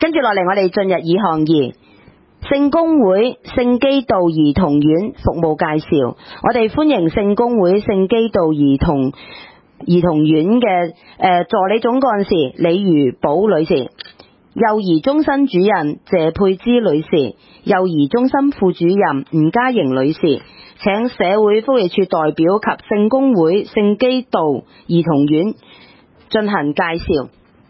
跟住落嚟，我哋進入2項2聖公會聖基道兒童院服務介紹。我哋歡迎聖公會聖基道兒童院嘅助理總幹事李如寶女士、幼兒中心主任謝佩芝女士、幼兒中心副主任吳嘉瑩女士，請社會福利署代表及聖公會聖基道兒童院進行介紹。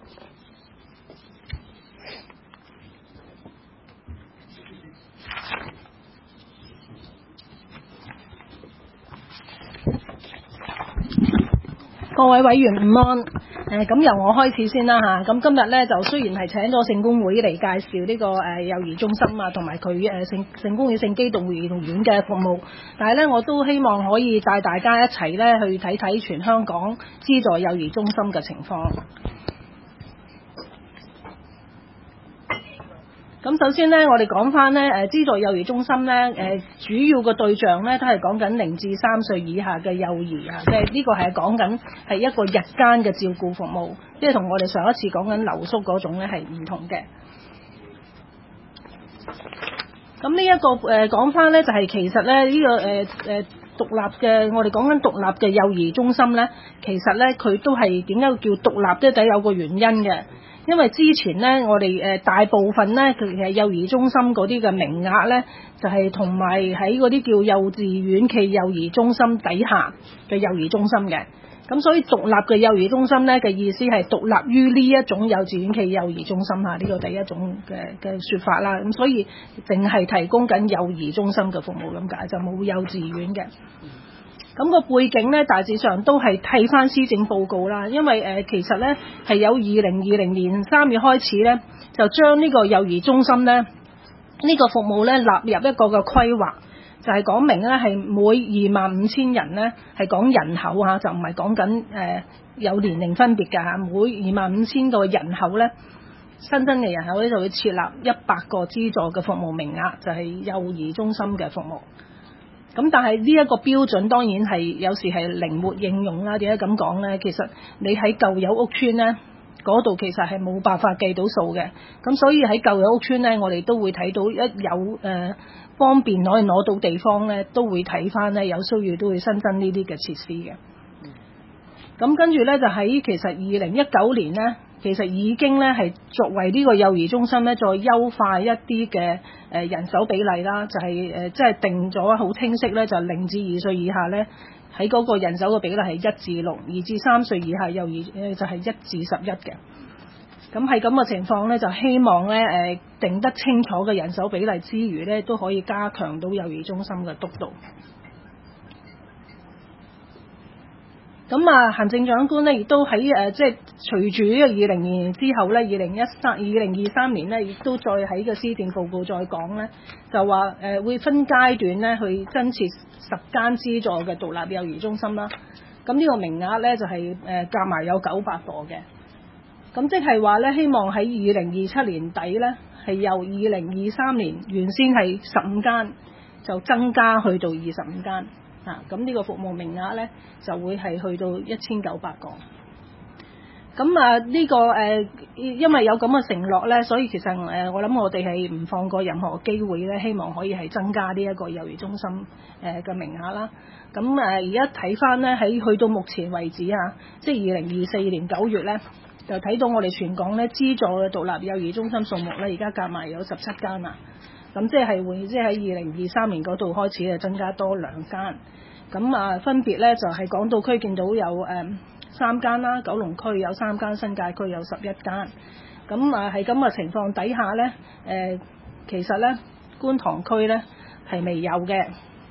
各位委員午安，咁由我開始先啦嚇。咁今日咧就雖然係請咗聖公會嚟介紹呢個幼兒中心啊，同埋佢聖公會聖基道兒童院嘅服務，但係咧我都希望可以帶大家一齊咧去睇睇全香港資助幼兒中心嘅情況。咁首先咧，我哋講翻咧資助幼兒中心咧主要嘅對象咧都係講緊0至3歲以下嘅幼兒啊，即係呢個係講緊係一個日間嘅照顧服務，即係同我哋上一次講緊留宿嗰種咧係唔同嘅。咁呢一個講翻咧就係其實咧呢個獨立嘅，我哋講緊獨立嘅幼兒中心咧，其實咧佢都係點解叫獨立咧？第一有個原因嘅。因為之前咧，我哋大部分咧，其實幼兒中心嗰啲嘅名額咧，就係同埋喺嗰啲叫幼稚園暨幼兒中心底下嘅幼兒中心嘅。咁所以獨立嘅幼兒中心咧嘅意思係獨立於呢一種幼稚園暨幼兒中心下呢個第一種嘅說法啦。咁所以淨係提供緊幼兒中心嘅服務咁解，就冇幼稚園嘅。咁個背景咧，大致上都係睇翻施政報告啦，因為其實咧係有2020年3月開始咧，就將呢個幼兒中心咧呢個服務咧納入一個嘅規劃，就係講明咧係每25,000人咧係講人口嚇，就唔係講緊有年齡分別㗎嚇，每25,000個人口咧新增嘅人口咧就會設立100個資助嘅服務名額，就係幼兒中心嘅服務。咁但係呢一個標準當然係有時係靈活應用啦。點解咁講呢？其實你喺舊有屋邨呢嗰度其實係冇辦法計到數嘅。咁所以喺舊有屋邨呢，我哋都會睇到一有方便可以攞到地方呢，都會睇翻呢，有需要都會新增呢啲嘅設施嘅。咁跟住呢，就喺其實2019年呢，其實已經咧係作為呢個幼兒中心咧，再優化一啲嘅人手比例啦，就係即係定咗好清晰咧，就0至2歲以下咧喺嗰個人手嘅比例係1至6，2至3歲以下幼兒就係1至11嘅。咁喺咁嘅情況咧，就希望咧定得清楚嘅人手比例之餘咧，都可以加強到幼兒中心嘅督導。咁啊，行政長官咧亦都喺即係隨住呢個2020年之後咧，2023年咧亦都再喺個施政報告再講咧，就話會分階段咧去增設10間資助嘅獨立幼兒中心啦。咁呢個名額咧就係夾埋有900個嘅。咁即係話咧，希望喺2027年底咧係由2023年原先係15間，就增加去到25間。咁呢個服務名額咧就會係去到1900個。咁啊呢個因為有咁嘅承諾咧，所以其實我諗我哋係唔放過任何機會咧，希望可以係增加呢一個幼兒中心嘅名額啦。咁而家睇翻咧喺去到目前為止啊，即係2024年9月咧，就睇到我哋全港咧資助嘅獨立幼兒中心數目咧，而家夾埋有17間啦。咁即係會即係喺2023年嗰度開始就增加多2間。咁啊分別咧就係港島區見到有3間啦，九龍區有3間，新界區有11間。咁啊喺咁嘅情況底下咧，其實咧觀塘區咧係未有嘅。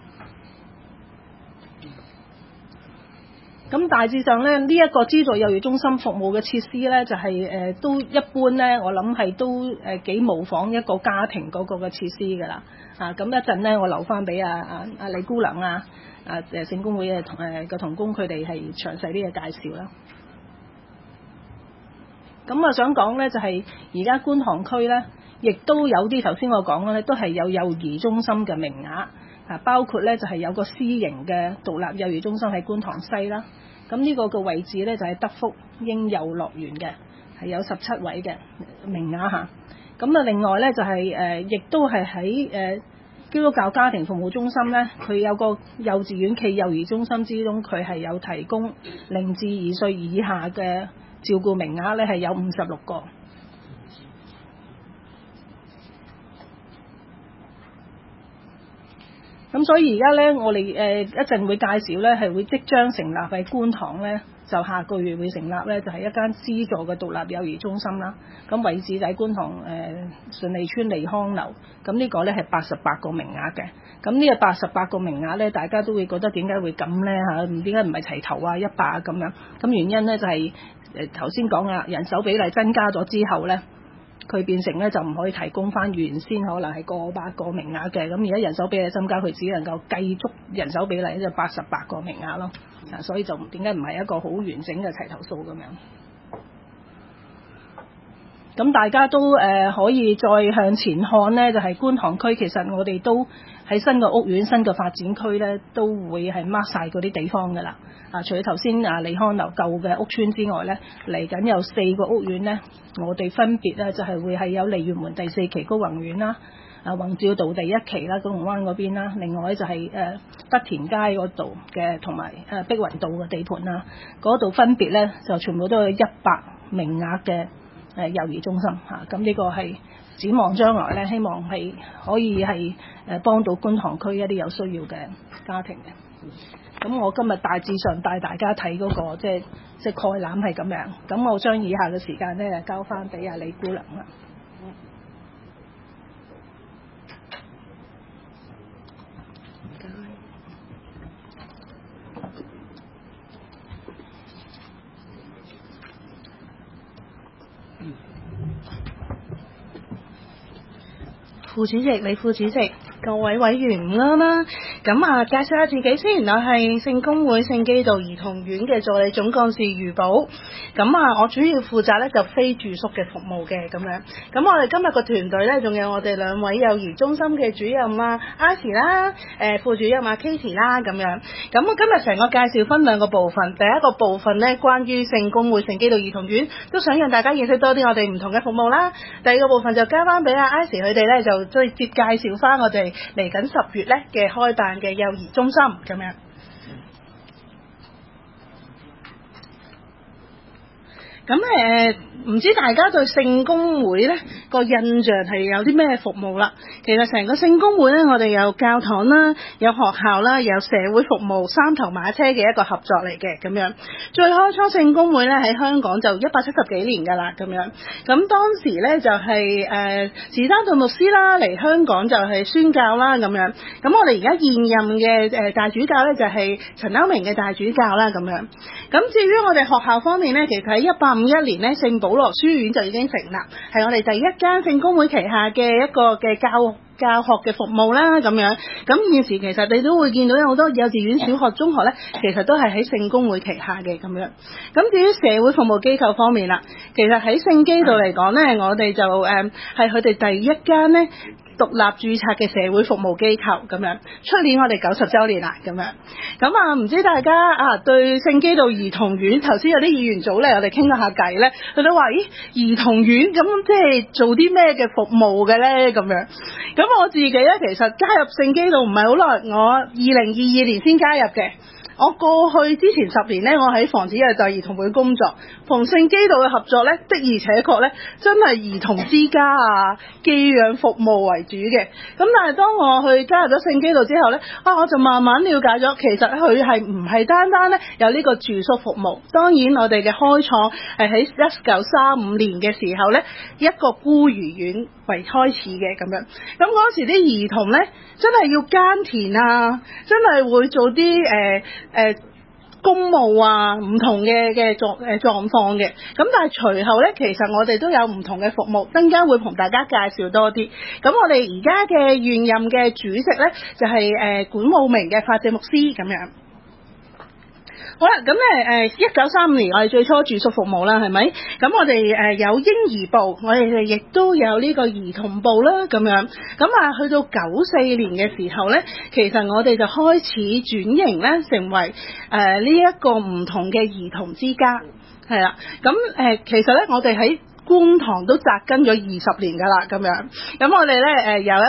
咁大致上咧，呢一個資助幼兒中心服務嘅設施咧，就係都一般咧，我諗係都幾模仿一個家庭嗰個嘅設施㗎啦。咁一陣咧，我留翻俾李姑娘聖公會嘅同工佢哋係詳細啲嘅介紹啦。咁我想講咧，就係而家觀塘區咧，亦都有啲頭先我講嘅咧，都係有幼兒中心嘅名額。包括咧就係有個私營嘅獨立幼兒中心喺觀塘西啦，咁呢個嘅位置咧就係德福嬰幼樂園嘅，係有17位嘅名額嚇。 咁啊，另外咧就係亦都係喺基督教家庭服務中心咧，佢有個幼稚園暨幼兒中心之中，佢係有提供0至2歲以下嘅照顧名額咧，係有56個。咁所以而家咧，我哋一陣會介紹咧，係會即將成立喺觀塘咧，就下個月會成立咧，就係一間資助嘅獨立幼兒中心啦。咁位置就喺觀塘順利邨利康樓。咁呢個咧係88個名額嘅。咁呢個88個名額咧，大家都會覺得點解會咁咧嚇？點解唔係齊頭啊100啊咁樣？咁原因咧就係頭先講啊，人手比例增加咗之後咧，佢變成咧就唔可以提供翻原先可能係過百個名額嘅，咁而家人手比例增加，佢只能夠計足人手比例就88個名額咯，所以就點解唔係一個好完整嘅齊頭數咁樣？咁大家都可以再向前看呢，就係觀塘區，其實我哋都喺新嘅屋苑、新嘅發展區呢，都會係 mark 晒嗰啲地方㗎啦。除咗頭先利康樓舊嘅屋邨之外呢，嚟緊有4個屋苑呢，我哋分別呢就係會係有鯉魚門第4期高宏苑啦、宏照道第1期啦、九龍灣嗰邊啦，另外就係德田街嗰度嘅同埋碧雲道嘅地盤啦，嗰度分別呢就全部都有100名額嘅幼兒中心嚇，咁呢個係展望將來咧，希望係可以係幫到觀塘區一啲有需要嘅家庭嘅。咁我今日大致上帶大家睇嗰個即係概覽係咁樣。咁我將以下嘅時間咧交翻俾阿李姑娘啦。 副主席、李副主席、各位委員午安啦。咁介紹下自己先，我係聖公會聖基道兒童院嘅助理總幹事余寶。咁我主要負責咧就非住宿嘅服務嘅咁樣。咁我哋今日個團隊咧，仲有我哋2位幼兒中心嘅主任Icy 啦，副主任Katie 啦咁樣。咁我今日成個介紹分2個部分，第一個部分咧關於聖公會聖基道兒童院，都想讓大家認識多啲我哋唔同嘅服務啦。第二個部分就交翻俾Icy 佢哋咧，就直接介紹翻我哋嚟緊10月咧嘅開辦嘅幼兒中心咁樣。咁唔知大家對聖公會咧個印象係有啲咩服務啦？其實成個聖公會咧，我哋有教堂啦，有學校啦，有社會服務3頭馬車嘅一個合作嚟嘅咁樣。最開初聖公會咧喺香港就170幾年㗎啦咁樣。咁當時咧就係士丹頓牧師啦嚟香港就係宣教啦咁樣。咁我哋而家現任嘅大主教咧就係陳歐明嘅大主教啦咁樣。咁至於我哋學校方面咧，其實喺1851年咧聖保羅書院就已經成立，係我哋第一間聖公會旗下嘅一個嘅教學嘅服務啦咁樣。咁現時其實你都會見到有好多幼稚園、小學、中學咧，其實都係喺聖公會旗下嘅咁樣。咁至於社會服務機構方面啦，其實喺聖基道嚟講咧，我哋就係佢哋第一間咧獨立註冊嘅社會服務機構咁樣。出年我哋90週年啦咁樣。咁唔知大家對聖基道兒童院，頭先有啲議員組咧，我哋傾咗下偈咧，佢都話兒童院咁即係做啲咩嘅服務嘅咧咁樣。咁我自己咧其實加入聖基道唔係好耐，我2022年先加入嘅。我過去之前10年咧，我喺防止虐待兒童會工作，同聖基道嘅合作咧，的而且確咧，真係兒童之家寄養服務為主嘅。咁但係當我去加入咗聖基道之後咧，我就慢慢了解咗，其實佢係唔係單單咧有呢個住宿服務。當然我哋嘅開創係喺1935年嘅時候咧，一個孤兒院為開始嘅咁樣。咁嗰時啲兒童咧，真係要耕田真係會做啲公務唔同嘅狀況嘅。咁但係隨後咧，其實我哋都有唔同嘅服務，陣間會同大家介紹多啲。咁我哋而家嘅現任嘅主席咧，就係管務明嘅法謝牧師咁樣。好啦，咁1935年我哋最初住宿服務啦，係咪？咁我哋有嬰兒部，我哋亦都有呢個兒童部啦，咁樣。咁去到94年嘅時候咧，其實我哋就開始轉型咧，成為呢一個唔同嘅兒童之家，係啦。咁其實咧，我哋喺觀塘都紮根咗20年㗎啦，咁樣。咁我哋咧有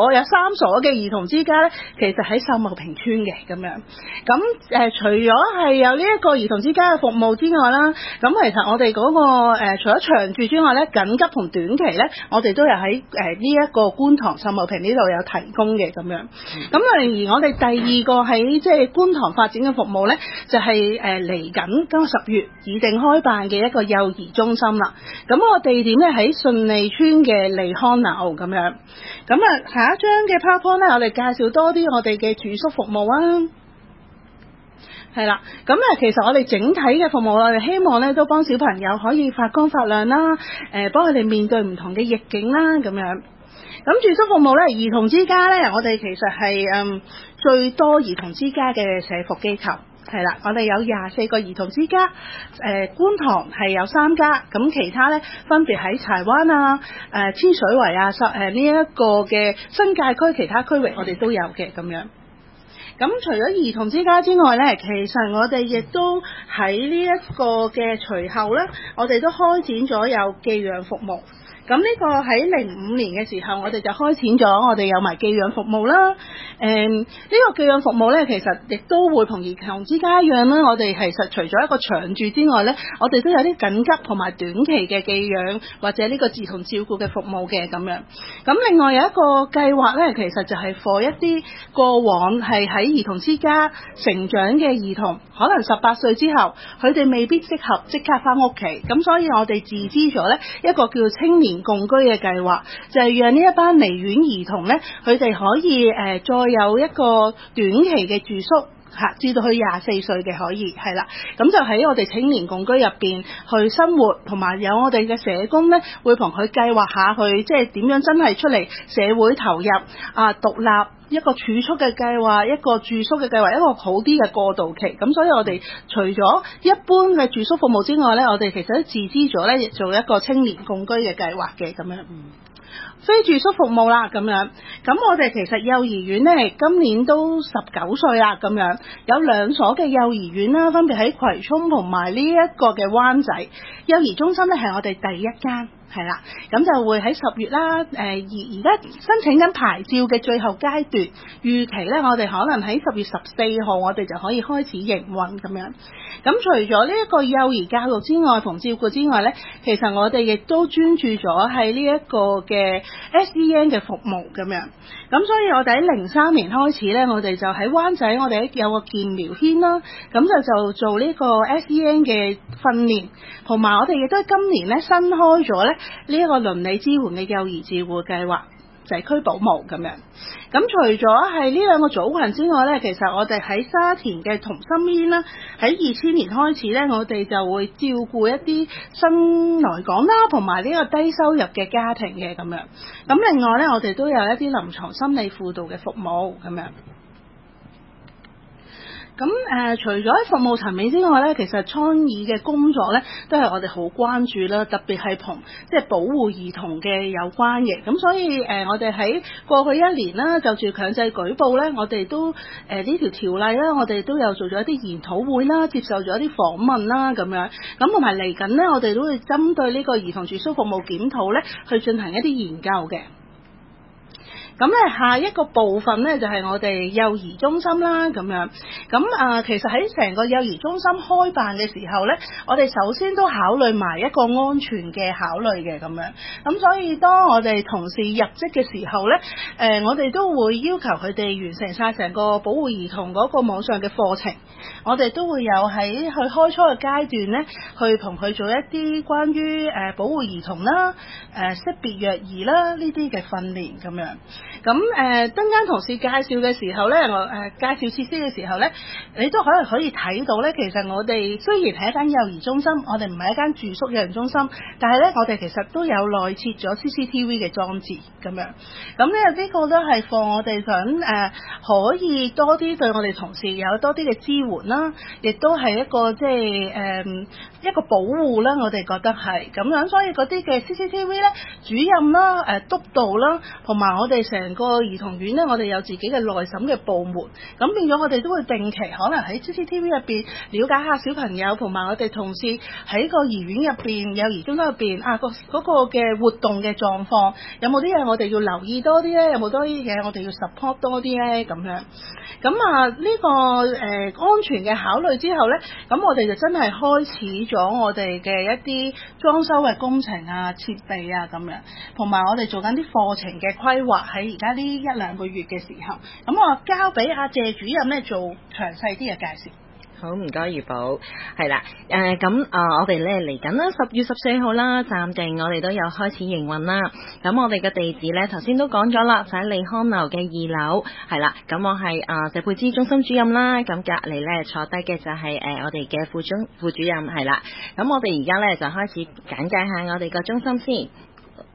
3所嘅兒童之家咧，其實喺秀茂坪村嘅咁樣。咁除咗係有呢一個兒童之家嘅服務之外啦，咁其實我哋嗰個除咗長住之外咧，緊急同短期咧，我哋都有喺呢一個觀塘秀茂坪呢度有提供嘅咁樣。咁而我哋第二個喺即係觀塘發展嘅服務咧，就係嚟緊今個10月擬定開辦嘅一個幼兒中心啦。咁個地點咧喺順利村嘅利康樓咁樣。咁下一張嘅 PowerPoint 咧，我哋介紹多啲我哋嘅住宿服務啊。係啦，咁其實我哋整體嘅服務，我哋希望咧都幫小朋友可以發光發亮啦，幫佢哋面對唔同嘅逆境啦，咁樣。咁住宿服務咧，兒童之家咧，我哋其實係最多兒童之家嘅社福機構。係啦，我哋有24個兒童之家，觀塘係有3家，咁其他咧分別喺柴灣啊、天水圍啊、呢一個嘅新界區其他區域，我哋都有嘅咁樣。咁除咗兒童之家之外咧，其實我哋亦都喺呢一個嘅隨後咧，我哋都開展咗有寄養服務。咁呢個喺05年嘅時候，我哋就開展咗，我哋有埋寄養服務啦。呢個寄養服務咧，其實亦都會同兒童之家一樣啦。我哋其實除咗一個長住之外咧，我哋都有啲緊急同埋短期嘅寄養或者呢個兒童照顧嘅服務嘅咁樣。咁另外有一個計劃咧，其實就係 for 一啲過往係喺兒童之家成長嘅兒童，可能18歲之後，佢哋未必適合即刻返屋企，咁所以我哋自資咗咧一個叫青年共居嘅計劃，就係讓呢一班離院兒童咧，佢哋可以再有一個短期嘅住宿。至到去24歲嘅可以係啦，咁就喺我哋青年共居入邊去生活，同埋有我哋嘅社工咧，會同佢計劃下去，即係點樣真係出嚟社會投入獨立一個儲蓄嘅計劃，一個住宿嘅計劃，一個好啲嘅過渡期。咁所以我哋除咗一般嘅住宿服務之外咧，我哋其實都自資咗咧，亦做一個青年共居嘅計劃嘅咁樣。非住宿服務啦咁樣，咁我哋其實幼兒園咧今年都19歲啦咁樣，有2所嘅幼兒園啦，分別喺葵涌同埋呢一個嘅灣仔幼兒中心咧，係我哋第一間。係啦，咁就會喺10月啦，而家申請緊牌照嘅最後階段，預期咧我哋可能喺10月14號，我哋就可以開始營運咁樣。咁除咗呢一個幼兒教育之外同照顧之外咧，其實我哋亦都專注咗喺呢一個嘅 SEN 嘅服務咁樣。咁所以我哋喺03年開始咧，我哋就喺灣仔，我哋有個健苗軒啦，咁就做呢個 SEN 嘅訓練，同埋我哋亦都喺今年咧新開咗咧呢一個鄰里支援嘅幼兒照顧計劃，社區保姆咁樣。咁除咗係呢2個組群之外咧，其實我哋喺沙田嘅同心軒啦，喺2000年開始咧，我哋就會照顧一啲新來港啦，同埋呢個低收入嘅家庭嘅咁樣。咁另外咧，我哋都有一啲臨床心理輔導嘅服務咁樣。咁除咗喺服務層面之外咧，其實倡議嘅工作咧，都係我哋好關注啦，特別係同即係保護兒童嘅有關嘅。咁所以我哋喺過去1年啦，就住強制舉報咧，我哋都呢條條例啦，我哋都有做咗一啲研討會啦，接受咗一啲訪問啦咁樣。咁同埋嚟緊咧，我哋都會針對呢個兒童住宿服務檢討咧，去進行一啲研究嘅。咁咧下一個部分咧就係我哋幼兒中心啦咁樣。咁其實喺成個幼兒中心開辦嘅時候咧，我哋首先都考慮埋一個安全嘅考慮嘅咁樣。咁所以當我哋同事入職嘅時候咧，我哋都會要求佢哋完成晒成個保護兒童嗰個網上嘅課程。我哋都會有喺去開初嘅階段咧，去同佢做一啲關於保護兒童啦、識別虐兒啦呢啲嘅訓練咁樣。咁陣間同事介紹嘅時候咧，我介紹設施嘅時候咧，你都可以睇到咧，其實我哋雖然係一間幼兒中心，我哋唔係一間住宿幼兒中心，但係咧我哋其實都有內設咗 CCTV 嘅裝置咁樣。咁咧呢個都係放我哋想可以多啲對我哋同事有多啲嘅支援啦，亦都係一個即係一個保護啦，我哋覺得係咁樣。所以嗰啲嘅 CCTV 咧，主任啦、督導啦，同埋我哋成成個兒童院咧，我哋有自己嘅內審嘅部門，咁變咗我哋都會定期可能喺 CCTV 入邊了解下小朋友，同埋我哋同事喺個兒院入邊、幼兒中心入邊嗰個嘅活動嘅狀況，有冇啲嘢我哋要留意多啲咧？有冇多啲嘢我哋要 support 多啲咧？咁樣，咁呢個安全嘅考慮之後咧，咁我哋就真係開始咗我哋嘅一啲裝修嘅工程啊、設備啊咁樣，同埋我哋做緊啲課程嘅規劃喺而家呢1-2個月嘅時候，咁我交俾阿謝主任咧做詳細啲嘅介紹。 好，唔該余寶，係啦，我哋咧嚟緊啦，10月14號啦，暫定我哋都有開始營運啦。咁我哋嘅地址咧，頭先都講咗啦，就喺利康樓嘅2樓，係啦。咁我係謝佩芝中心主任啦，咁隔離咧坐低嘅就係我哋嘅副主任，係啦。咁我哋而家咧就開始簡介下我哋個中心先。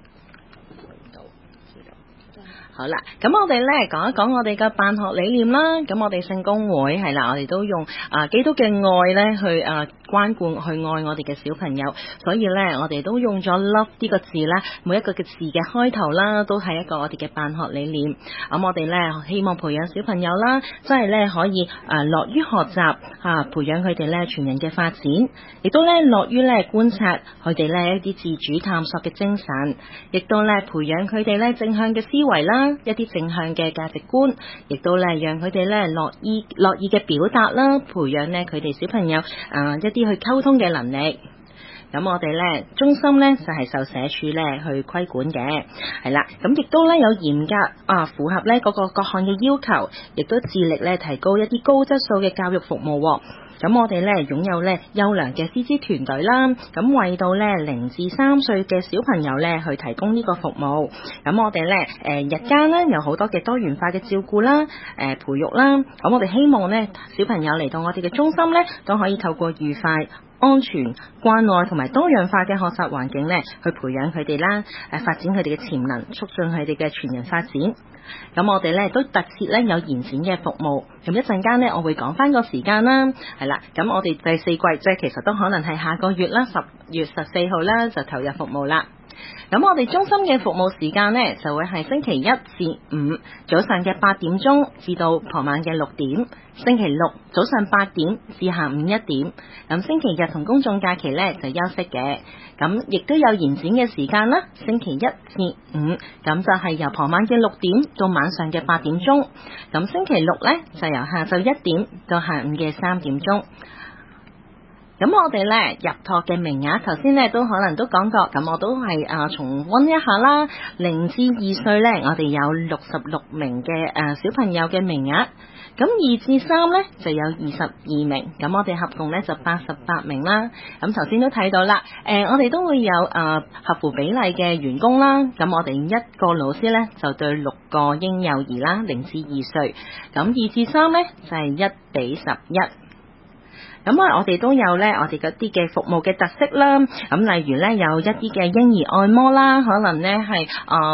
好啦，咁我哋咧講一講我哋嘅辦學理念啦。咁我哋聖公會係啦，我哋都用基督嘅愛咧去關顧去愛我哋嘅小朋友，所以咧我哋都用咗 love 呢個字啦，每一個嘅字嘅開頭啦，都係一個我哋嘅辦學理念。咁我哋咧希望培養小朋友啦，真係咧可以樂於學習培養佢哋咧全人嘅發展，亦都咧樂於咧觀察佢哋咧一啲自主探索嘅精神，亦都咧培養佢哋咧正向嘅思維啦。一啲正向嘅價值觀，亦都咧讓佢哋咧樂意嘅表達啦，培養咧佢哋小朋友一啲去溝通嘅能力。咁我哋咧中心咧就係受社署咧去規管嘅，係啦。咁亦都咧有嚴格符合咧嗰個各項嘅要求，亦都致力咧提高一啲高質素嘅教育服務。咁我哋咧擁有咧優良嘅師資團隊啦，咁為到咧0至3歲嘅小朋友咧去提供呢個服務。咁我哋咧日間咧有好多嘅多元化嘅照顧啦，培育啦。咁我哋希望咧小朋友嚟到我哋嘅中心咧都可以透過愉快、安全、關愛同埋多樣化嘅學習環境咧，去培養佢哋啦，發展佢哋嘅潛能，促進佢哋嘅全人發展。咁我哋咧都特設咧有延展嘅服務。咁一陣間咧，我會講翻個時間啦，係啦。咁我哋第4季即係其實都可能係下個月啦，10月14號啦就投入服務啦。咁我哋中心嘅服務時間呢，就會係星期1至5早上嘅8點鐘至到傍晚嘅6點，星期6早上8點至下午1點。咁星期日同公眾假期呢，就休息嘅。咁亦都有延展嘅時間啦，星期1至5咁就係由傍晚嘅6點到晚上嘅8點鐘。咁星期6呢，就由下晝1點到下午嘅3點鐘。咁我哋咧入學嘅名額，頭先咧都可能都講過，咁我都係重溫一下啦。0至2歲咧，我哋有66名嘅小朋友嘅名額，咁2至3咧就有22名，咁我哋合共咧就88名啦。咁頭先都睇到啦，我哋都會有合乎比例嘅員工啦。咁我哋一個老師咧就對6個嬰幼兒啦，0至2歲，咁2至3咧就係1比11。咁我哋都有咧，我哋嗰啲嘅服務嘅特色啦。咁例如咧，有一啲嘅嬰兒按摩啦，可能咧係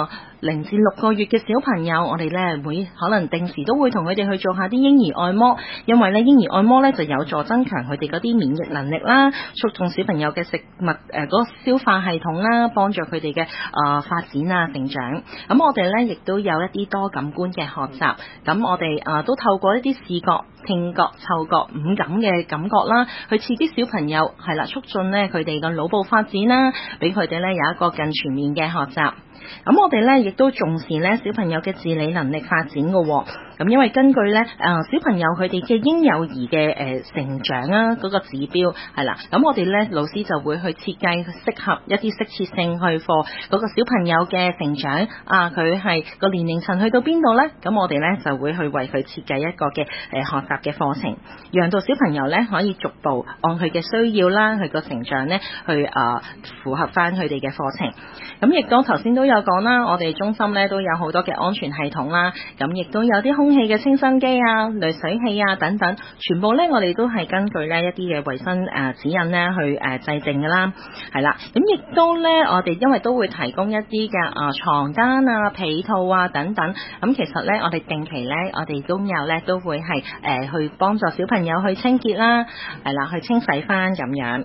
0至6個月嘅小朋友，我哋咧會可能定時都會同佢哋去做下啲嬰兒按摩，因為咧嬰兒按摩咧就有助增強佢哋嗰啲免疫能力啦，促進小朋友嘅食物嗰個消化系統啦，幫助佢哋嘅發展啊成長。咁我哋咧亦都有一啲多感官嘅學習，咁我哋都透過一啲視覺、聽覺、嗅覺、五感嘅感覺啦，去刺激小朋友係啦，促進咧佢哋嘅腦部發展啦，俾佢哋咧有一個更全面嘅學習。咁我哋咧亦都重視咧小朋友嘅自理能力發展嘅。咁因為根據咧小朋友佢哋嘅嬰幼兒嘅成長啊嗰個指標係啦，咁我哋咧老師就會去設計適合一啲適切性去課嗰個小朋友嘅成長佢係個年齡層去到邊度咧，咁我哋咧就會去為佢設計一個嘅學習嘅課程，讓到小朋友咧可以逐步按佢嘅需要啦，佢個成長咧去符合翻佢哋嘅課程。咁亦都頭先都有講啦，我哋中心咧都有好多嘅安全系統啦，咁亦都有啲空氣嘅清新機啊、濾水器啊等等，全部咧我哋都係根據咧一啲嘅衛生指引咧去制定噶啦，係啦。咁亦都咧我哋因為都會提供一啲嘅床單啊、被套啊等等，咁其實咧我哋定期咧我哋工友咧都會係去幫助小朋友去清潔啦，係啦，去清洗翻咁樣。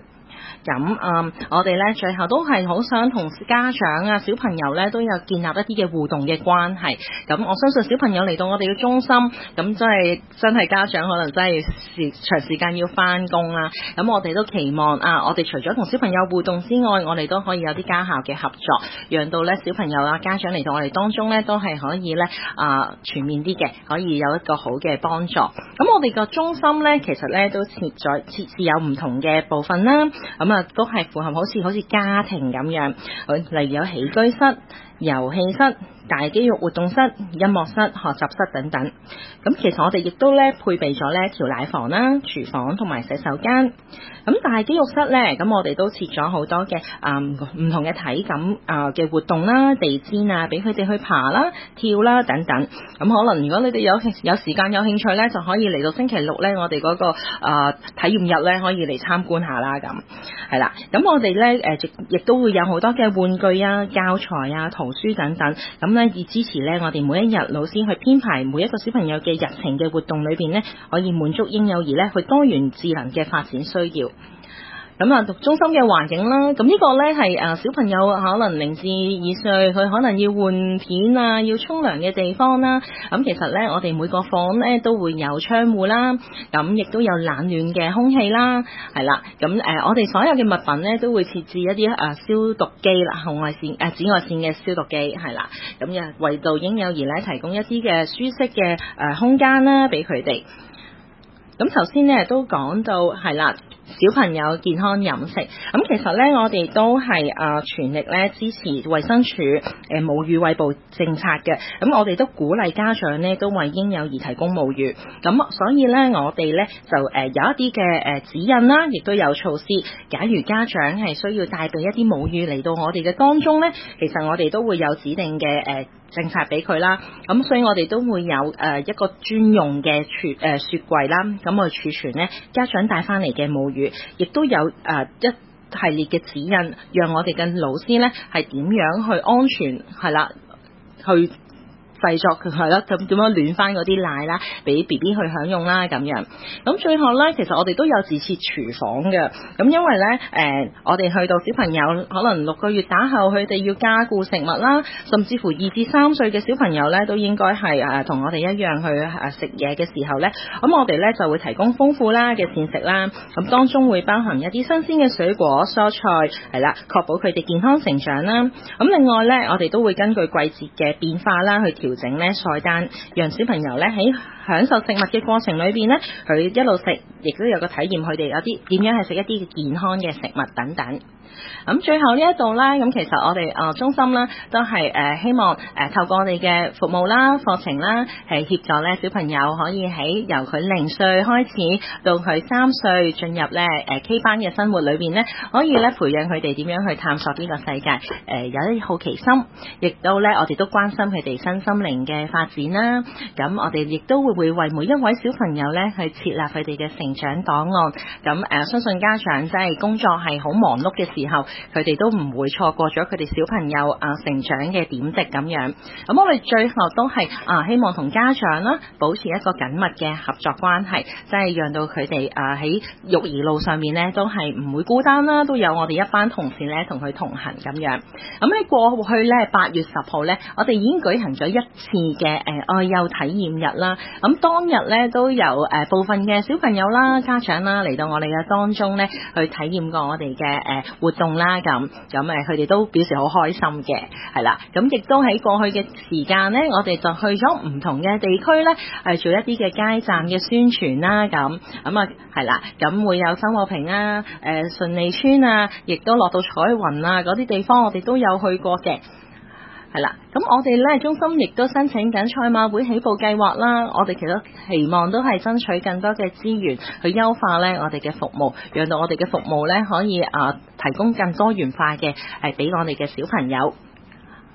我哋咧最後都係好想同家長啊、小朋友咧都有建立一啲嘅互動嘅關係。咁我相信小朋友嚟到我哋嘅中心，咁真係家長可能真係長時間要翻工啦。咁我哋都期望我哋除咗同小朋友互動之外，我哋都可以有啲家校嘅合作，讓到咧小朋友啊、家長嚟到我哋當中咧都係可以咧全面啲嘅，可以有一個好嘅幫助。咁我哋個中心咧其實咧都設置有唔同嘅部分啦，都係符合好似家庭咁樣，例如有起居室、遊戲室、大肌肉活動室、音樂室、學習室等等。咁其實我哋亦都咧配備咗咧調奶房啦、廚房同埋洗手間。咁大肌肉室咧，咁我哋都設咗好多嘅唔同嘅體感嘅活動啦、地氈啊，俾佢哋去爬啦、跳啦等等。咁可能如果你哋有時間有興趣咧，就可以嚟到星期六咧，我哋嗰個體驗日咧，可以嚟參觀下啦。咁係啦，咁我哋咧亦都會有好多嘅玩具啊、教材啊、圖書等等。咁咧以支持咧我哋每一日老師去編排每一個小朋友嘅日程嘅活動裏邊咧，可以滿足嬰幼兒咧去多元智能嘅發展需要。咁讀中心嘅環境啦，咁呢個咧係小朋友可能0至2歲，佢可能要換片啊，要沖涼嘅地方啦。咁其實咧，我哋每個房咧都會有窗戶啦，咁亦都有冷暖嘅空氣啦，係啦。咁我哋所有嘅物品咧都會設置一啲消毒機啦，紫外線嘅消毒機係啦。咁為到嬰幼兒咧提供一啲嘅舒適嘅空間啦，俾佢哋。咁頭先咧都講到係啦，小朋友健康飲食，咁其實咧我哋都係全力咧支持衛生署母乳餵哺政策嘅，咁我哋都鼓勵家長咧都為嬰幼兒提供母乳，咁所以咧我哋咧就有一啲嘅指引啦，亦都有措施。假如家長係需要帶備一啲母乳嚟到我哋嘅當中咧，其實我哋都會有指定嘅政策俾佢啦，咁所以我哋都會有一個專用嘅雪櫃啦，咁我儲存咧家長帶翻嚟嘅母乳，亦都有一系列嘅指引，讓我哋嘅老師咧係點樣去安全係啦，去製作佢係啦，咁點樣暖翻嗰啲奶啦，俾 BB 去享用啦咁樣。咁最後咧，其實我哋都有自設廚房嘅。咁因為咧，我哋去到小朋友可能6個月打後，佢哋要加固食物啦，甚至乎2至3歲嘅小朋友咧，都應該係同我哋一樣去食嘢嘅時候咧，咁我哋咧就會提供豐富啦嘅膳食啦。咁當中會包含一啲新鮮嘅水果、蔬菜，係啦，確保佢哋健康成長啦。咁另外咧，我哋都會根據季節嘅變化啦，去調整咧菜單，讓小朋友咧喺享受食物嘅過程裏邊咧，佢一路食，亦都有個體驗，佢哋有啲點樣係食一啲健康嘅食物等等。咁最後呢一度啦，咁其實我哋中心啦都係希望透過我哋嘅服務啦、課程啦，係協助咧小朋友可以喺由佢0歲開始到佢3歲進入咧K 班嘅生活裏邊咧，可以咧培養佢哋點樣去探索呢個世界，有啲好奇心，亦都咧我哋都關心佢哋身心靈嘅發展啦。咁我哋亦都會為每一位小朋友咧去設立佢哋嘅成長檔案。咁相信家長真係工作係好忙碌嘅時候，佢哋都唔會錯過咗佢哋小朋友成長嘅點滴咁樣。咁我哋最後都係希望同家長啦保持一個緊密嘅合作關係，即係讓到佢哋喺育兒路上面咧都係唔會孤單啦，都有我哋一班同事咧同佢同行咁樣。咁喺過去咧8月10號咧，我哋已經舉行咗一次嘅愛幼體驗日啦。咁當日咧都有部分嘅小朋友啦、家長啦嚟到我哋嘅當中咧去體驗過我哋嘅活動啦。咁佢哋都表示好開心嘅，係啦。咁亦都喺過去嘅時間咧，我哋就去咗唔同嘅地區咧，做一啲嘅街站嘅宣傳啦。係啦，咁會有秀茂坪啊、順利村啊，亦都落到彩雲啊嗰啲地方，我哋都有去過嘅。係啦，咁我哋咧中心亦都申請緊賽馬會起步計劃啦。我哋其實期望都係爭取更多嘅資源去優化咧我哋嘅服務，讓到我哋嘅服務咧可以提供更多元化嘅俾我哋嘅小朋友。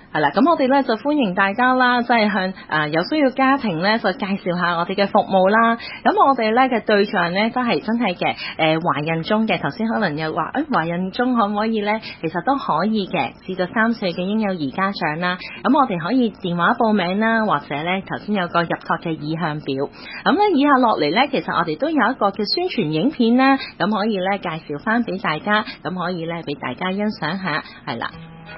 係啦，咁我哋咧就歡迎大家啦，即係向有需要家庭咧就介紹下我哋嘅服務啦。咁我哋咧嘅對象咧都係真係嘅懷孕中嘅，頭先可能又話懷孕中可唔可以咧？其實都可以嘅，至到3歲嘅嬰幼兒家長啦。咁我哋可以電話報名啦，或者咧頭先有個入託嘅意向表。咁咧以下落嚟咧，其實我哋都有一個嘅宣傳影片啦，咁可以咧介紹翻俾大家，咁可以咧俾大家欣賞下，係啦。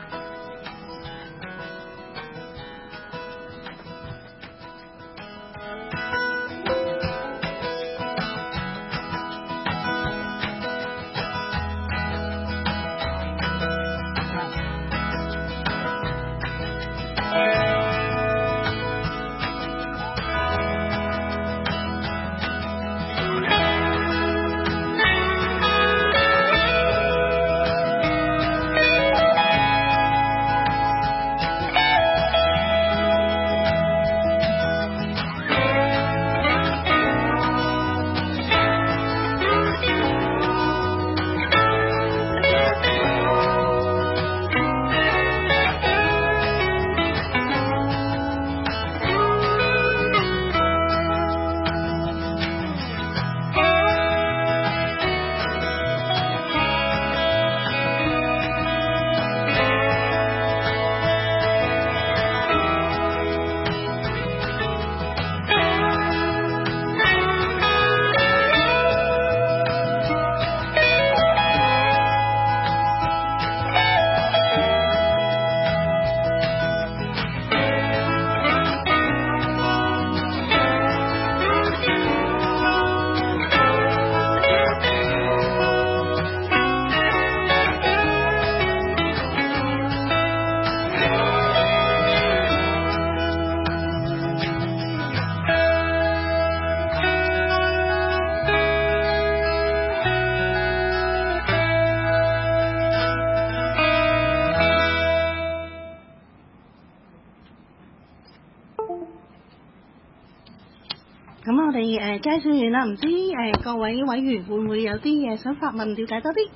咁我哋介紹完啦，唔知各位委員會唔會有啲嘢想發問，了解多啲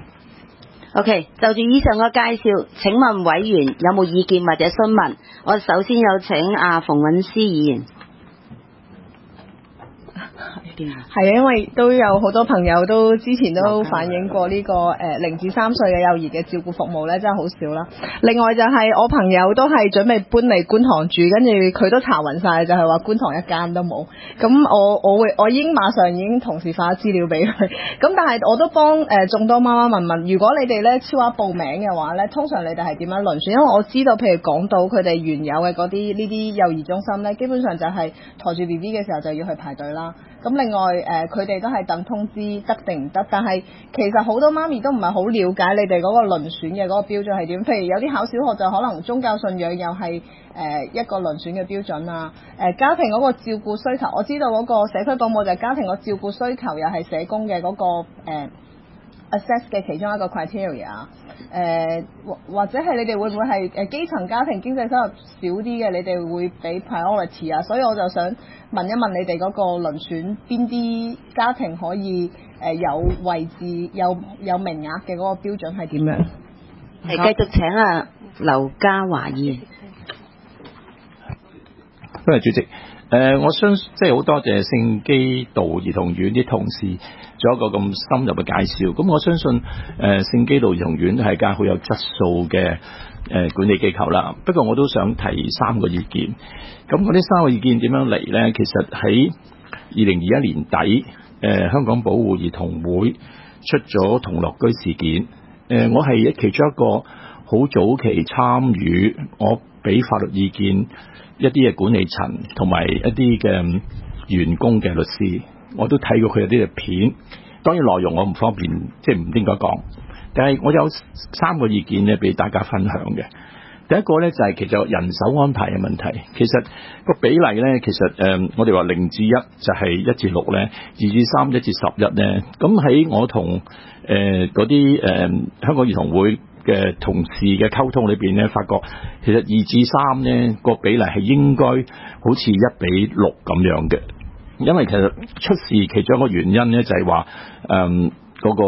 ？OK， 就住以上嘅介紹，請問委員有冇意見或者詢問？我首先有請阿馮韻詩議員。 係啊，因為都有好多朋友都之前都反映過呢個0至3歲嘅幼兒嘅照顧服務咧，真係好少啦。另外就係我朋友都係準備搬嚟觀塘住，跟住佢都查勻晒，就係話觀塘一間都冇。咁我已經馬上已經同時發咗資料俾佢。咁但係我都幫眾多媽媽問，如果你哋咧超額報名嘅話咧，通常你哋係點樣輪選？因為我知道譬如港島佢哋原有嘅嗰啲呢啲幼兒中心咧，基本上就係抬住 BB 嘅時候就要去排隊啦。咁另外佢哋都係等通知得定唔得，但係其實好多媽咪都唔係好了解你哋嗰個輪選嘅嗰個標準係點。譬如有啲考小學就可能宗教信仰又係一個輪選嘅標準啊。家庭嗰個照顧需求，我知道嗰個社區保姆就係家庭個照顧需求又係社工嘅嗰個assess 嘅其中一個 criteria。或者係你哋會唔會係基層家庭經濟收入少啲嘅，你哋會俾 priority 啊？所以我就想問一問你哋嗰個輪選邊啲家庭可以有位置有名額嘅嗰個標準係點樣？ 繼續請啊劉家華議員。 多謝主席。我相信即係好多謝聖基道兒童院啲同事做一個咁深入嘅介紹。咁我相信聖基道兒童院係間好有質素嘅管理機構啦。不過我都想提3個意見。咁嗰啲3個意見點樣嚟呢？其實喺2021年底，香港保護兒童會出咗同樂居事件。我係其中一個好早期參與，我俾法律意見一啲嘅管理層同埋一啲嘅員工嘅律師，我都睇過佢有啲嘅片。當然內容我唔方便，即係唔應該講。但係我有3個意見咧，俾大家分享嘅。第一個咧就係其實人手安排嘅問題。其實個比例咧，其實我哋話0至1就係1至6咧，2至3 1至11咧。咁喺我同嗰啲香港兒童會嘅同事嘅溝通裏邊咧，發覺其實2至3咧個比例係應該好似1比6咁樣嘅。因為其實出事其中一個原因咧就係話嗰個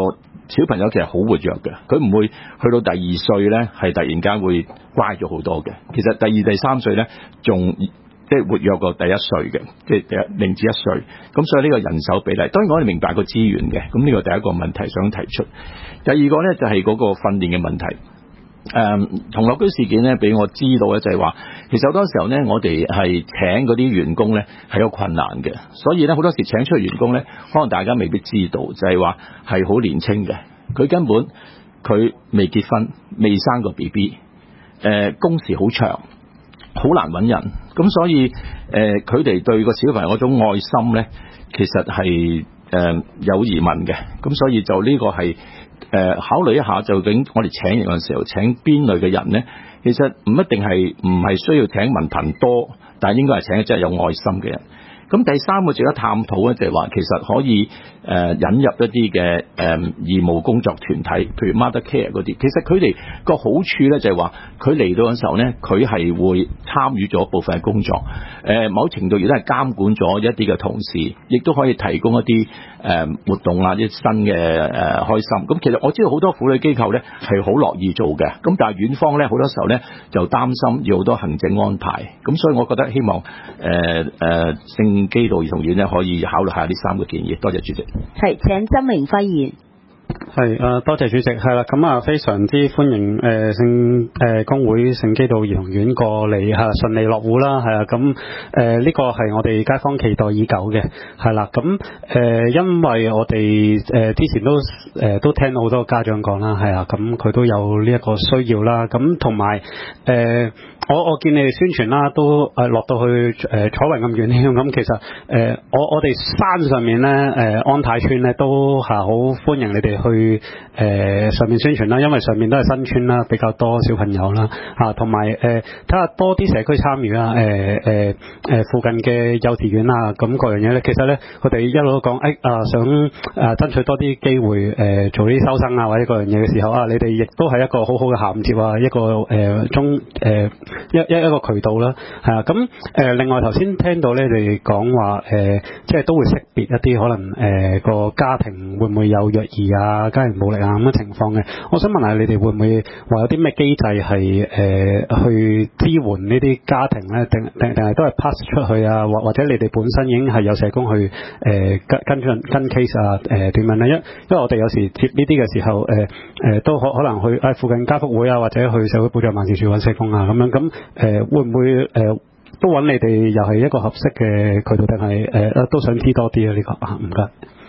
小朋友其實好活躍嘅，佢唔會去到第2歲咧係突然間會乖咗好多嘅。其實第2、第3歲咧仲即係活躍過第1歲嘅，即係0至1歲。咁所以呢個人手比例，當然我哋明白個資源嘅。咁呢個第一個問題想提出。第二個咧就係嗰個訓練嘅問題。同樂居事件咧，俾我知道咧就係話，其實好多時候咧，我哋係請嗰啲員工咧係有困難嘅，所以咧好多時請出去員工咧，可能大家未必知道，就係話係好年輕嘅，佢根本佢未結婚，未生過 BB，工時好長，好難揾人，咁所以佢哋對個小朋友嗰種愛心咧，其實係有疑問嘅，咁所以就呢個係。考慮一下究竟我哋請人嘅時候請邊類嘅人呢？其實唔一定係唔係需要請文憑多，但係應該係請真係有愛心嘅人。咁第三個值得探討咧，就係話其實可以引入一啲嘅義務工作團體，譬如 Mother Care 嗰啲。其實佢哋個好處咧就係話，佢嚟到嘅時候咧，佢係會參與咗部分嘅工作，某程度亦都係監管咗一啲嘅同事，亦都可以提供一啲活動啊，啲新嘅開心。咁其實我知道好多婦女機構咧係好樂意做嘅，咁但係院方咧好多時候咧就擔心要好多行政安排，咁所以我覺得希望聖基道兒童院咧可以考慮下呢3個建議。多謝主席。 係，請曾明輝議員。 係多謝主席，係啦，咁啊非常之歡迎聖公會聖基道兒童院過嚟係順利落戶啦，係啊，咁呢個係我哋街坊期待已久嘅，係啦，咁因為我哋之前都聽到好多家長講啦，係啊，咁佢都有呢一個需要啦，咁同埋我見你哋宣傳啦，都落到去彩雲咁遠添，咁其實我哋山上面咧安泰村咧都係好歡迎你哋去上面宣傳啦，因為上面都係新村啦，比較多小朋友啦嚇，同埋睇下多啲社區參與啦，附近嘅幼稚園啊，咁各樣嘢咧，其實咧佢哋一路都講想爭取多啲機會做啲收生啊或者各樣嘢嘅時候啊，你哋亦都係一個好好嘅銜接啊，一個一個渠道啦，係啊，咁另外頭先聽到咧，你哋講話即係都會識別一啲可能個家庭會唔會有虐兒啊、家庭暴力啊咁嘅情況嘅。我想問下你哋會唔會話有啲咩機制係去支援呢啲家庭咧？定係都係 pass 出去啊？或者你哋本身已經係有社工去跟 case 啊？點樣咧？因為我哋有時接呢啲嘅時候都可能去附近家福會啊，或者去社會保障辦事處揾社工啊咁樣咁。會唔會都揾你哋又係一個合適嘅渠道，定係都想知多啲啊？呢個唔該。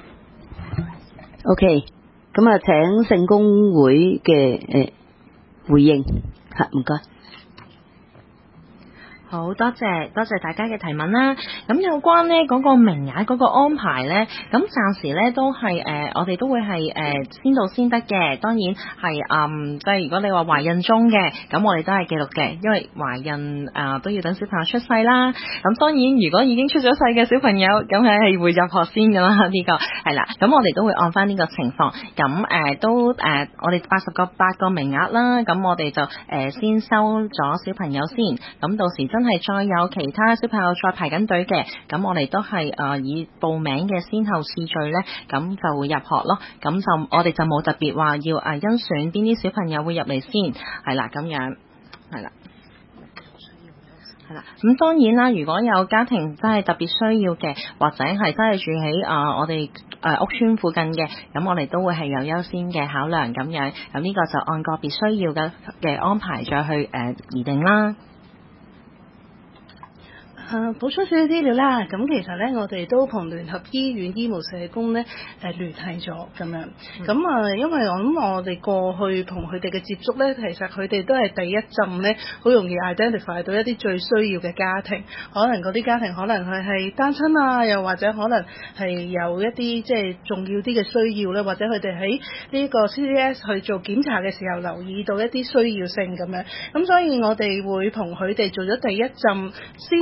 OK， 咁啊，請聖公會嘅回應嚇，唔該。 好多謝大家嘅提問啦。咁有關呢嗰個名額嗰個安排呢，咁暫時呢都係我哋都會係先到先得嘅。當然係即係如果你話懷孕中嘅，咁我哋都係記錄嘅，因為懷孕都要等小朋友出世啦。咁當然如果已經出咗世嘅小朋友，咁係會入學先㗎啦。呢個係啦。咁我哋都會按翻呢個情況。咁都我哋8個名額啦。咁我哋就先收咗小朋友先。咁到時真係再有其他小朋友再排緊隊嘅，咁我哋都係以報名嘅先後次序呢，咁就會入學咯。咁就我哋就冇特別話要甄選邊啲小朋友會入嚟先，係啦咁樣，係啦。係啦，咁當然啦，如果有家庭真係特別需要嘅，或者係真係住喺我哋屋邨附近嘅，咁我哋都會係有優先嘅考量咁樣。咁呢個就按個別需要嘅安排再去擬定啦。 補充少少資料啦，咁其實咧我哋都同聯合醫院醫務社工咧聯繫咗咁樣，咁因為我諗我哋過去同佢哋嘅接觸咧，其實佢哋都係第一陣咧，好容易 identify 到一啲最需要嘅家庭，可能嗰啲家庭可能佢係單親啊，又或者可能係有一啲即係重要啲嘅需要咧，或者佢哋喺呢個 CDS 去做檢查嘅時候留意到一啲需要性咁樣，咁所以我哋會同佢哋做咗第一陣先請佢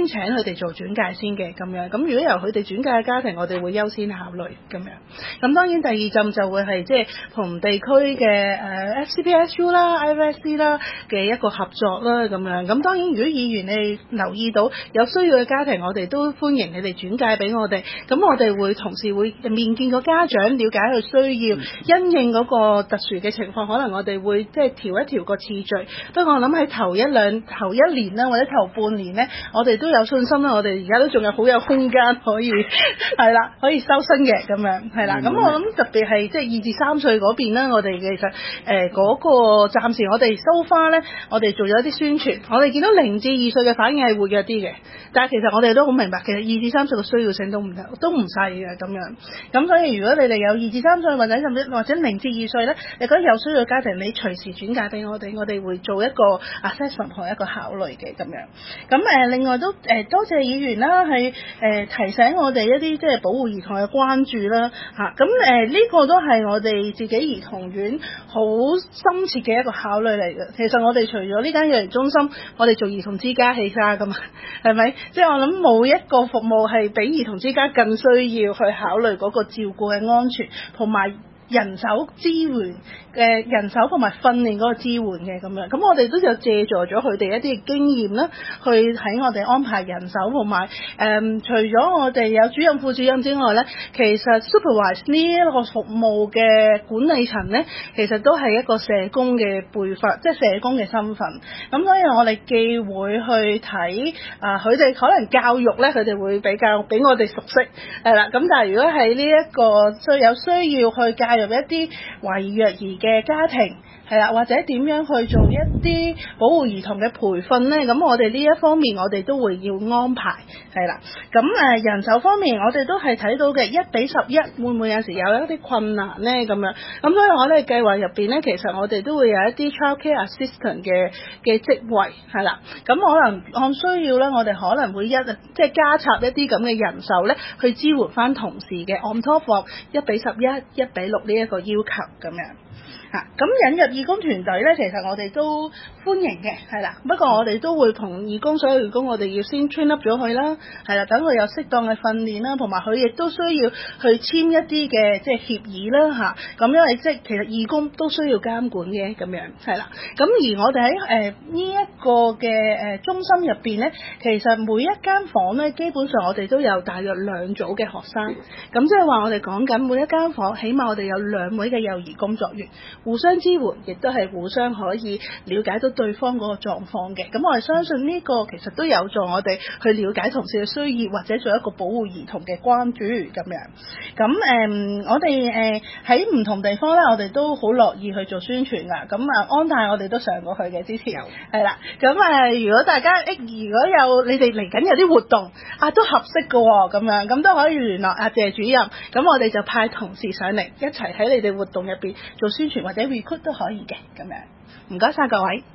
佢哋做轉介先嘅咁樣。咁如果由佢哋轉介嘅家庭，我哋會優先考慮咁樣。咁當然第二陣就會係即係同地區嘅FCPSU 啦、IVSC 啦嘅一個合作啦咁樣。咁當然如果議員你留意到有需要嘅家庭，我哋都歡迎你哋轉介俾我哋。咁我哋會同時會面見個家長，了解佢需要，因應嗰個特殊嘅情況，可能我哋會即係調一調個次序。不過我諗喺頭一年啦，或者頭半年呢，我哋都有信心啦。我哋而家都仲有好有空間可以係啦，可以收新嘅咁樣係啦。咁我諗特別係即係2至3歲嗰邊啦，我哋其實嗰個暫時我哋收花呢，我哋做咗一啲宣傳，我哋見到0至2歲嘅反應係活躍啲嘅，但係其實我哋都好明白，其實2至3歲嘅需要性都唔細嘅咁樣。咁所以如果你哋有2至3歲或者甚至或者0至2歲呢，你覺得有需要嘅家庭，你隨時轉介俾我哋，我哋會做一個 assessment 同一個考慮嘅咁樣。咁另外都多謝議員啦，係提醒我哋一啲即係保護兒童嘅關注啦嚇。咁呢個都係我哋自己兒童院好深切嘅一個考慮嚟嘅。其實我哋除咗呢間幼兒中心，我哋做兒童之家起家噶嘛，係咪？即係我諗冇一個服務係比兒童之家更需要去考慮嗰個照顧嘅安全同埋人手支援嘅人手同埋訓練嗰個支援嘅咁樣。咁我哋都有借助咗佢哋一啲經驗啦，去喺我哋安排人手同埋除咗我哋有主任副主任之外咧，其實 supervise 呢一個服務嘅管理層咧，其實都係一個社工嘅輩份，即係社工嘅身份。咁所以我哋既會去睇佢哋可能教育咧，佢哋會比我哋熟悉係啦。咁但係如果喺呢一個有需要去介入一啲懷疑虐兒嘅家庭係啦，或者點樣去做一啲保護兒童嘅培訓呢？咁我哋呢一方面我哋都會要安排係啦。咁人手方面我哋都係睇到嘅1比11，會唔會有時有一啲困難呢？咁樣咁所以我哋計劃入邊呢，其實我哋都會有一啲 childcare assistant 嘅職位係啦。咁可能按需要呢，我哋可能會即係加插一啲咁嘅人手呢，去支援翻同事嘅 on top of 1比11、1比6呢一個要求咁樣。咁引入義工團隊呢，其實我哋都歡迎嘅，係啦。不過我哋都會同所有義工，我哋要先 train up 咗佢啦，係啦，等佢有適當嘅訓練啦，同埋佢亦都需要去簽一啲嘅即係協議啦嚇。咁因為即其實義工都需要監管嘅咁樣，係啦。咁而我哋喺呢一個嘅中心入邊呢，其實每一間房呢，基本上我哋都有大約2組嘅學生。咁即係話我哋講緊每一間房，起碼我哋有2位嘅幼兒工作員。互相支援，亦都係互相可以了解到對方嗰個狀況嘅。咁我哋相信呢個其實都有助我哋去了解同事嘅需要，或者做一個保護兒童嘅關注咁樣。咁我哋喺唔同地方咧，我哋都好樂意去做宣傳噶。咁安泰我哋都上過去嘅，之前係啦。咁如果大家如果有你哋嚟緊有啲活動都合適嘅喎，咁樣咁都可以聯絡阿謝主任。咁我哋就派同事上嚟一齊喺你哋活動入邊做宣傳或者 recruit 都可以嘅咁樣。唔該晒各位。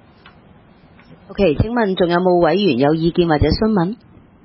OK， 請問仲有冇委員有意見或者詢問？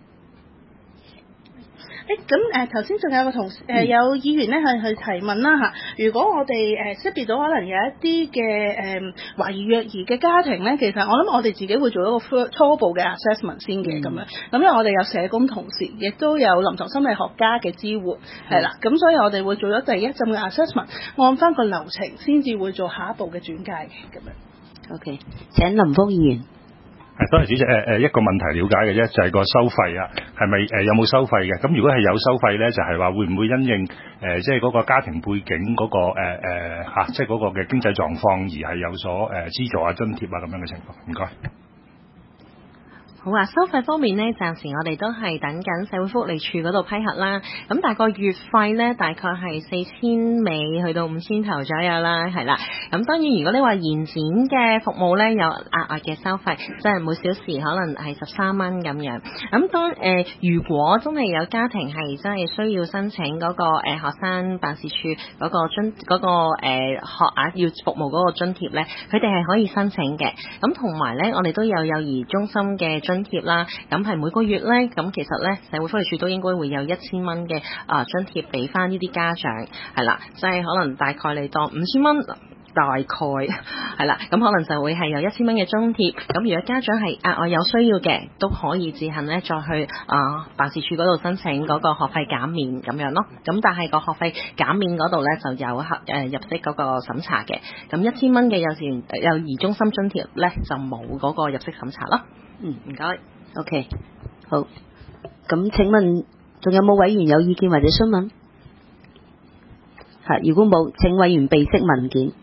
咁頭先仲有個同事有議員咧去提問啦嚇。如果我哋識別到可能有一啲嘅懷疑虐兒嘅家庭咧，其實我諗我哋自己會做一個初步嘅 assessment 先嘅咁樣。咁因為我哋有社工同事，亦都有臨床心理學家嘅支援，係啦。咁所以我哋會做咗第一陣嘅 assessment，按翻個流程先至會做下一步嘅轉介嘅咁樣。 OK， 請林峰議員。 多謝主席。一個問題了解嘅啫，就係個收費啊，係咪有冇收費嘅？咁如果係有收費咧，就係話會唔會因應即係嗰個家庭背景嗰個即係嗰個嘅經濟狀況而係有所資助啊、津貼啊咁樣嘅情況？唔該。 好啊，收費方面呢，暫時我哋都係等緊社會福利署嗰度批核啦。咁大概月費呢，大概係4000尾去到5000頭左右啦，係啦。咁當然如果你話延展嘅服務呢，有額外嘅收費，即係每小時可能係13蚊咁樣。咁如果真係有家庭係真係需要申請嗰個學生辦事處嗰個學額要服務嗰個津貼呢，佢哋係可以申請嘅。咁同埋呢，我哋都有幼兒中心嘅津貼啦，咁係每個月咧，咁其實咧社會福利署都應該會有1000蚊嘅津貼俾翻呢啲家長，係啦，即係可能大概你當5000蚊大概係啦，咁可能就會係有1000蚊嘅津貼。咁如果家長係額外有需要嘅，都可以自行咧再去辦事處嗰度申請嗰個學費減免咁樣咯。咁但係個學費減免嗰度咧就有入息嗰個審查嘅。咁1000蚊嘅幼兒中心津貼咧就冇嗰個入息審查咯。唔該。 OK， 好。咁請問仲有冇委員有意見或者詢問？係，如果冇，請委員備悉文件。